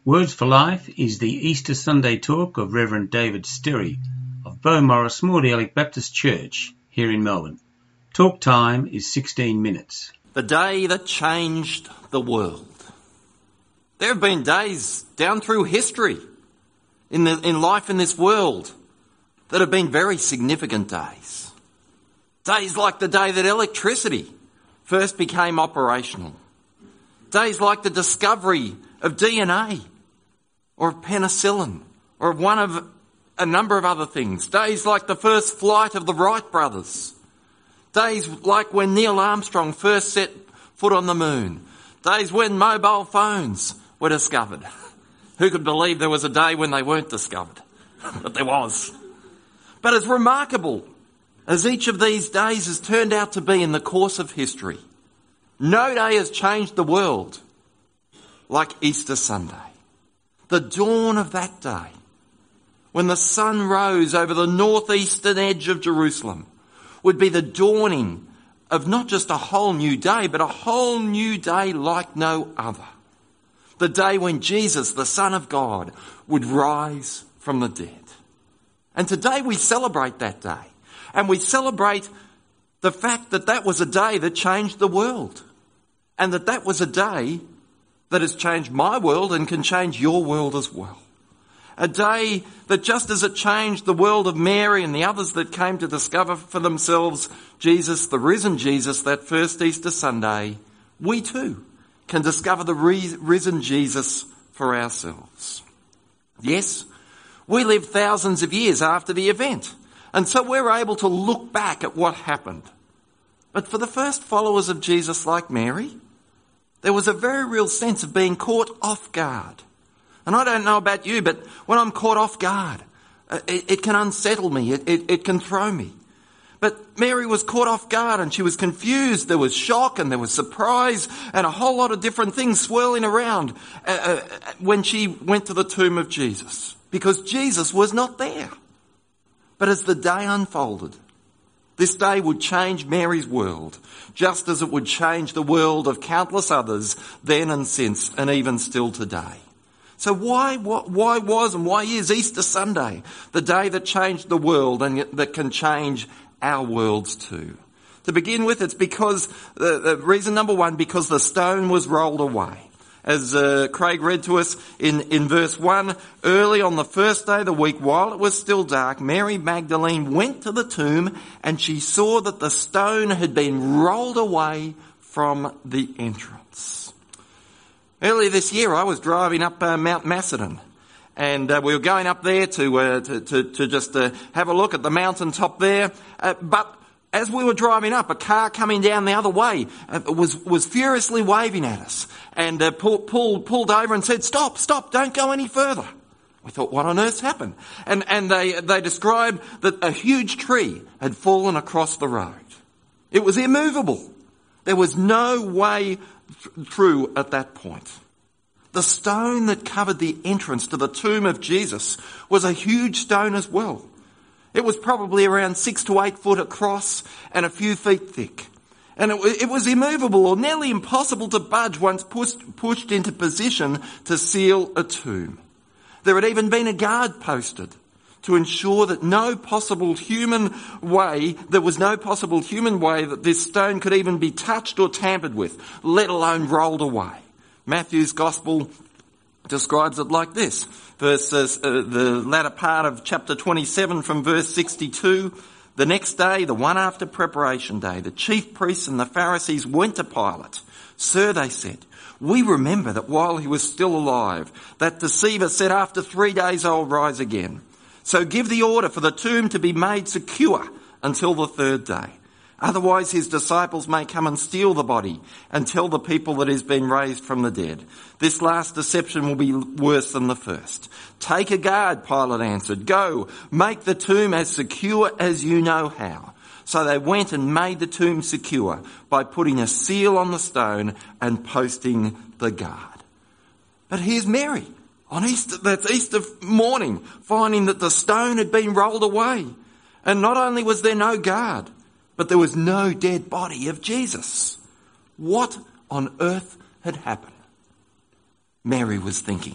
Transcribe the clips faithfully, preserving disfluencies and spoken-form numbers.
Words for Life is the Easter Sunday talk of Reverend David Sterry of Beaumaris Mordialloc Baptist Church here in Melbourne. Talk time is sixteen minutes. The day that changed the world. There have been days down through history in the, in life in this world that have been very significant days. Days like the day that electricity first became operational. Days like the discovery of D N A or of penicillin or of one of a number of other things. Days like the first flight of the Wright brothers. Days like when Neil Armstrong first set foot on the moon. Days when mobile phones were discovered. Who could believe there was a day when they weren't discovered? But there was. But as remarkable as each of these days has turned out to be in the course of history, no day has changed the world like Easter Sunday. The dawn of that day, when the sun rose over the northeastern edge of Jerusalem, would be the dawning of not just a whole new day, but a whole new day like no other. The day when Jesus, the Son of God, would rise from the dead. And today we celebrate that day. And we celebrate the fact that that was a day that changed the world. And that that was a day that has changed my world and can change your world as well. A day that just as it changed the world of Mary and the others that came to discover for themselves Jesus, the risen Jesus, that first Easter Sunday, we too can discover the risen Jesus for ourselves. Yes, we live thousands of years after the event, and so we're able to look back at what happened. But for the first followers of Jesus like Mary, there was a very real sense of being caught off guard. And I don't know about you, but when I'm caught off guard, it, it can unsettle me, it, it, it can throw me. But Mary was caught off guard and she was confused. There was shock and there was surprise and a whole lot of different things swirling around uh, uh, when she went to the tomb of Jesus, because Jesus was not there. But as the day unfolded, this day would change Mary's world, just as it would change the world of countless others then and since, and even still today. So why, why was and why is Easter Sunday the day that changed the world and that can change our worlds too? To begin with, it's because, uh, the reason number one, because the stone was rolled away. As uh, Craig read to us in, in verse one, early on the first day of the week, while it was still dark, Mary Magdalene went to the tomb and she saw that the stone had been rolled away from the entrance. Earlier this year, I was driving up uh, Mount Macedon, and uh, we were going up there to uh, to, to, to just uh, have a look at the mountaintop there. Uh, but as we were driving up, a car coming down the other way uh, was was furiously waving at us, and uh, pull, pulled pulled over and said, "Stop, stop! Don't go any further." We thought, what on earth's happened? And and they they described that a huge tree had fallen across the road. It was immovable. There was no way th- through at that point. The stone that covered the entrance to the tomb of Jesus was a huge stone as well. It was probably around six to eight foot across and a few feet thick. And it, it was immovable or nearly impossible to budge once pushed, pushed into position to seal a tomb. There had even been a guard posted to ensure that no possible human way, there was no possible human way that this stone could even be touched or tampered with, let alone rolled away. Matthew's Gospel describes it like this. Verses, uh, the latter part of chapter twenty-seven from verse sixty-two. The next day, the one after preparation day, the chief priests and the Pharisees went to Pilate. "Sir," they said, "we remember that while he was still alive, that deceiver said, 'After three days I will rise again.' So give the order for the tomb to be made secure until the third day. Otherwise his disciples may come and steal the body and tell the people that it has been raised from the dead. This last deception will be worse than the first." "Take a guard," Pilate answered. "Go, make the tomb as secure as you know how." So they went and made the tomb secure by putting a seal on the stone and posting the guard. But here's Mary on Easter, that's Easter morning, finding that the stone had been rolled away. And not only was there no guard, but there was no dead body of Jesus. What on earth had happened? Mary was thinking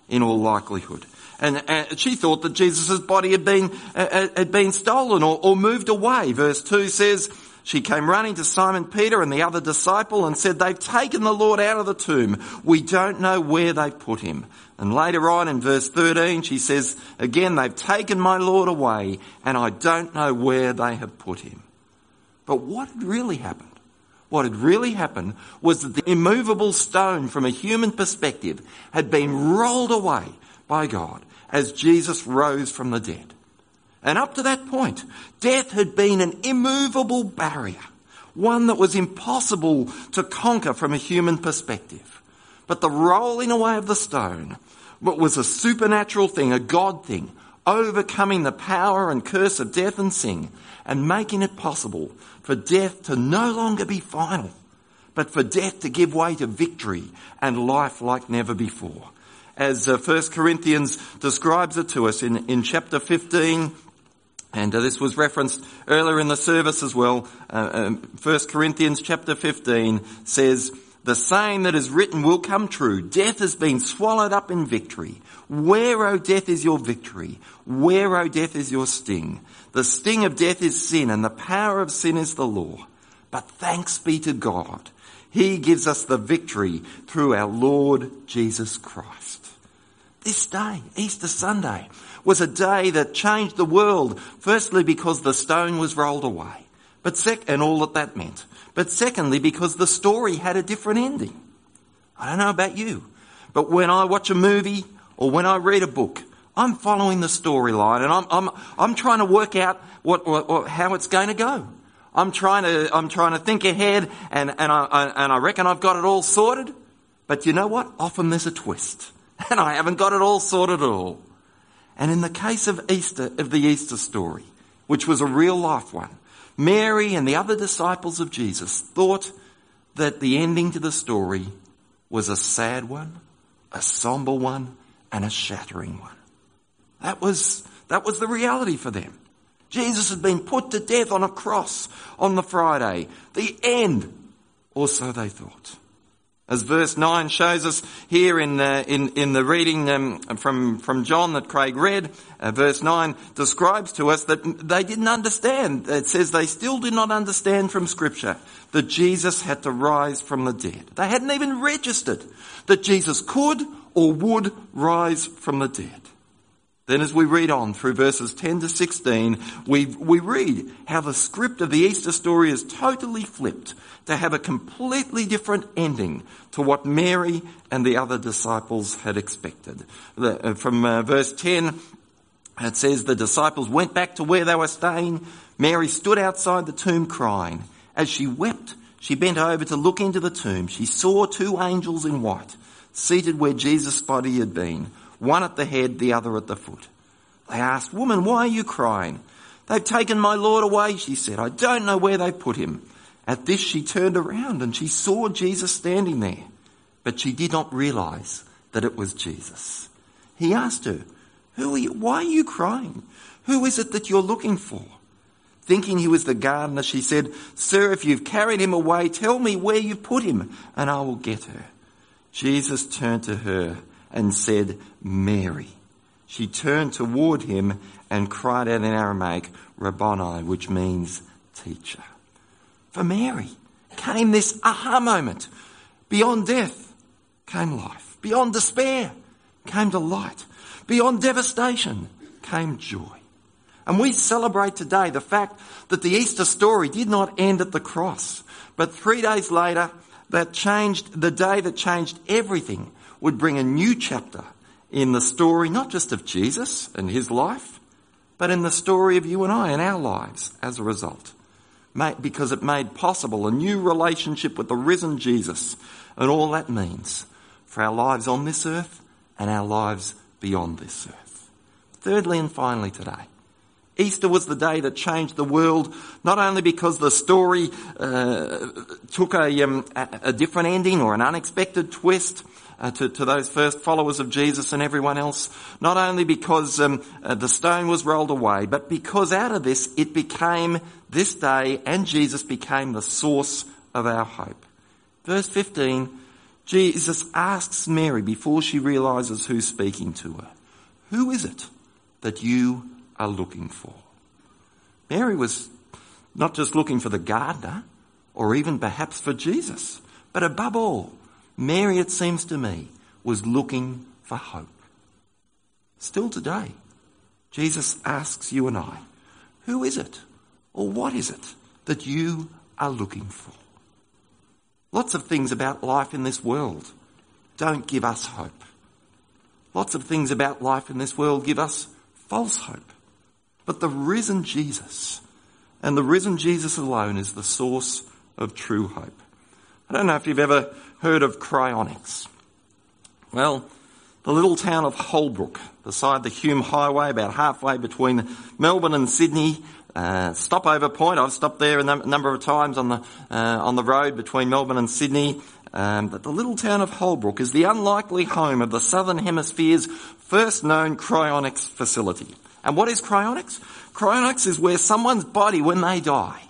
in all likelihood. And uh, she thought that Jesus' body had been uh, had been stolen or, or moved away. Verse two says, she came running to Simon Peter and the other disciple and said, they've taken the Lord out of the tomb. We don't know where they've put him. And later on in verse thirteen, she says, again, they've taken my Lord away and I don't know where they have put him. But what had really happened? What had really happened was that the immovable stone from a human perspective had been rolled away by God as Jesus rose from the dead. And up to that point, death had been an immovable barrier, one that was impossible to conquer from a human perspective. But the rolling away of the stone was a supernatural thing, a God thing, overcoming the power and curse of death and sin and making it possible for death to no longer be final, but for death to give way to victory and life like never before. As uh, First Corinthians describes it to us in, in chapter fifteen, and uh, this was referenced earlier in the service as well. Uh, um, First Corinthians chapter fifteen says, the saying that is written will come true. Death has been swallowed up in victory. Where, O death, is your victory? Where, O death, is your sting? The sting of death is sin, and the power of sin is the law. But thanks be to God. He gives us the victory through our Lord Jesus Christ. This day, Easter Sunday, was a day that changed the world, firstly because the stone was rolled away, but sec- and all that that meant. But secondly, because the story had a different ending. I don't know about you, but when I watch a movie or when I read a book, I'm following the storyline and I'm I'm I'm trying to work out what, what, what how it's going to go. I'm trying to I'm trying to think ahead, and and I, I and I reckon I've got it all sorted. But you know what? Often there's a twist, and I haven't got it all sorted at all. And in the case of Easter, of the Easter story, which was a real life one, Mary and the other disciples of Jesus thought that the ending to the story was a sad one, a somber one, and a shattering one. That was, that was the reality for them. Jesus had been put to death on a cross on the Friday. The end, or so they thought. As verse nine shows us here in uh, in in the reading um, from from John that Craig read, uh, verse nine describes to us that they didn't understand. It says they still did not understand from Scripture that Jesus had to rise from the dead. They hadn't even registered that Jesus could or would rise from the dead. Then as we read on through verses ten to sixteen, we we read how the script of the Easter story is totally flipped to have a completely different ending to what Mary and the other disciples had expected. The, uh, from uh, verse ten, it says, the disciples went back to where they were staying. Mary stood outside the tomb crying. As she wept, she bent over to look into the tomb. She saw two angels in white, seated where Jesus' body had been, one at the head, the other at the foot. They asked, woman, why are you crying? They've taken my Lord away, she said. I don't know where they put him. At this she turned around and she saw Jesus standing there, but she did not realize that it was Jesus. He asked her, Who are you? Why are you crying? Who is it that you're looking for? Thinking he was the gardener, she said, Sir, if you've carried him away, tell me where you put him and I will get her. Jesus turned to her and said, Mary. She turned toward him and cried out in Aramaic, Rabboni, which means teacher. For Mary came this aha moment. Beyond death came life. Beyond despair came delight. Beyond devastation came joy. And we celebrate today the fact that the Easter story did not end at the cross, but three days later, that changed, the day that changed everything would bring a new chapter in the story, not just of Jesus and his life, but in the story of you and I and our lives as a result. Because it made possible a new relationship with the risen Jesus and all that means for our lives on this earth and our lives beyond this earth. Thirdly and finally today, Easter was the day that changed the world, not only because the story uh, took a, um, a, a different ending or an unexpected twist uh, to, to those first followers of Jesus and everyone else, not only because um, uh, the stone was rolled away, but because out of this it became this day and Jesus became the source of our hope. Verse fifteen, Jesus asks Mary before she realises who's speaking to her, "Who is it that you are looking for?" Mary was not just looking for the gardener or even perhaps for Jesus, but above all, Mary, it seems to me, was looking for hope. Still today, Jesus asks you and I, who is it or what is it that you are looking for? Lots of things about life in this world don't give us hope. Lots of things about life in this world give us false hope. But the risen Jesus, and the risen Jesus alone, is the source of true hope. I don't know if you've ever heard of cryonics. Well, the little town of Holbrook, beside the Hume Highway, about halfway between Melbourne and Sydney, uh, stopover point. I've stopped there a num- number of times on the uh, on the road between Melbourne and Sydney. Um, but the little town of Holbrook is the unlikely home of the Southern Hemisphere's first known cryonics facility. And what is cryonics? Cryonics is where someone's body, when they die,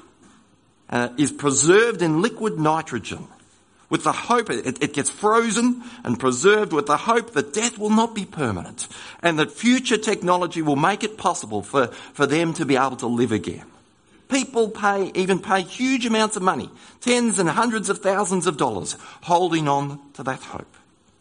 uh, is preserved in liquid nitrogen, with the hope it, it gets frozen and preserved with the hope that death will not be permanent and that future technology will make it possible for, for them to be able to live again. People pay, even pay huge amounts of money, tens and hundreds of thousands of dollars, holding on to that hope.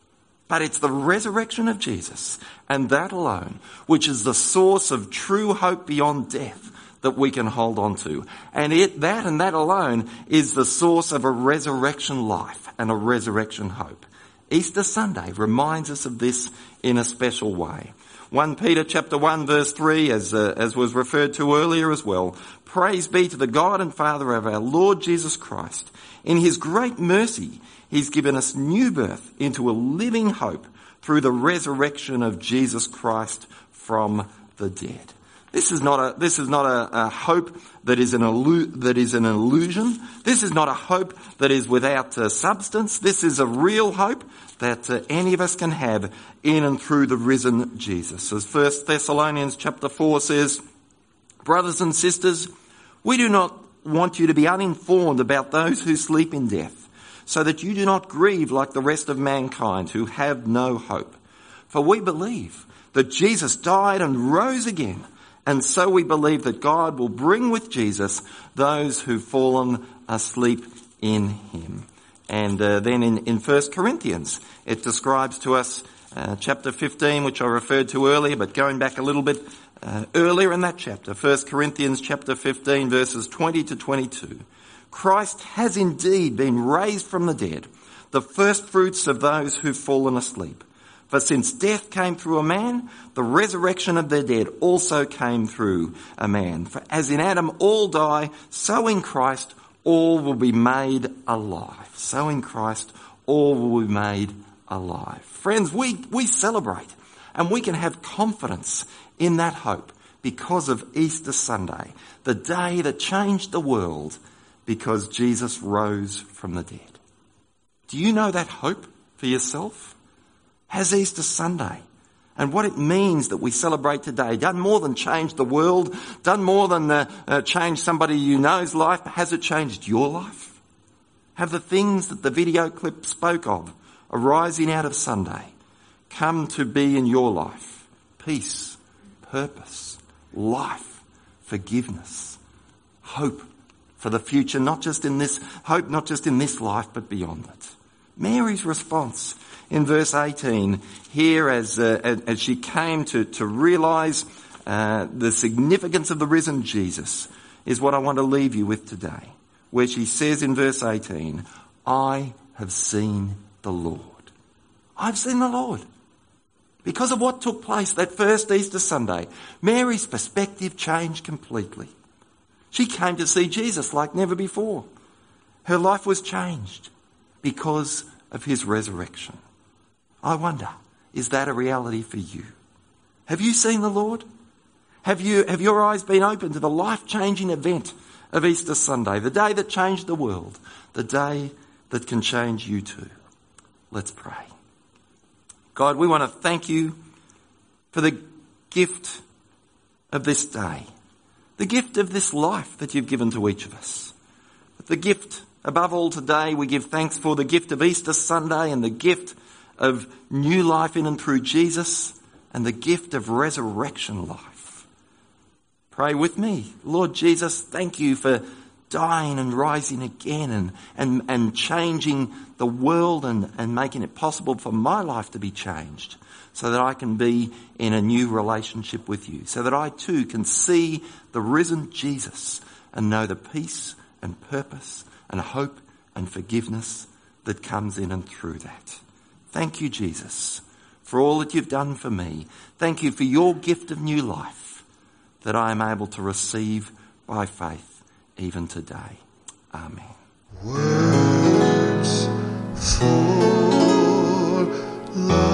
But it's the resurrection of Jesus and that alone, which is the source of true hope beyond death, that we can hold on to. And it, that and that alone is the source of a resurrection life and a resurrection hope. Easter Sunday reminds us of this in a special way. First Peter chapter one verse three, as uh, as was referred to earlier as well. Praise be to the God and Father of our Lord Jesus Christ. In his great mercy, he's given us new birth into a living hope through the resurrection of Jesus Christ from the dead. This is not a, this is not a, a hope that is an illu- that is an illusion. This is not a hope that is without uh, substance. This is a real hope that uh, any of us can have in and through the risen Jesus. As First Thessalonians chapter four says, brothers and sisters, we do not want you to be uninformed about those who sleep in death, so that you do not grieve like the rest of mankind who have no hope. For we believe that Jesus died and rose again, and so we believe that God will bring with Jesus those who've fallen asleep in him. And uh, then in, in First Corinthians, it describes to us uh, chapter fifteen, which I referred to earlier, but going back a little bit uh, earlier in that chapter, First Corinthians chapter fifteen, verses twenty to twenty-two. Christ has indeed been raised from the dead, the first fruits of those who've fallen asleep. For since death came through a man, the resurrection of the dead also came through a man. For as in Adam all die, so in Christ all will be made alive. So in Christ all will be made alive. Friends, we, we celebrate and we can have confidence in that hope because of Easter Sunday, the day that changed the world because Jesus rose from the dead. Do you know that hope for yourself? Has Easter Sunday and what it means that we celebrate today done more than change the world, done more than uh, uh, change somebody you know's life, but has it changed your life? Have the things that the video clip spoke of arising out of Sunday come to be in your life? Peace, purpose, life, forgiveness, hope for the future, not just in this hope, not just in this life, but beyond it. Mary's response in verse eighteen, here as uh, as she came to, to realise uh, the significance of the risen Jesus, is what I want to leave you with today, where she says in verse eighteen, I have seen the Lord. I've seen the Lord. Because of what took place that first Easter Sunday, Mary's perspective changed completely. She came to see Jesus like never before. Her life was changed because of his resurrection. I wonder, is that a reality for you? Have you seen the Lord? Have you, have your eyes been open to the life-changing event of Easter Sunday, the day that changed the world, the day that can change you too? Let's pray. God, we want to thank you for the gift of this day, the gift of this life that you've given to each of us, the gift Above all today, we give thanks for the gift of Easter Sunday and the gift of new life in and through Jesus and the gift of resurrection life. Pray with me. Lord Jesus, thank you for dying and rising again and, and, and changing the world and, and making it possible for my life to be changed so that I can be in a new relationship with you, so that I too can see the risen Jesus and know the peace and purpose and hope and forgiveness that comes in and through that. Thank you, Jesus, for all that you've done for me. Thank you for your gift of new life that I am able to receive by faith even today. Amen. Words for love.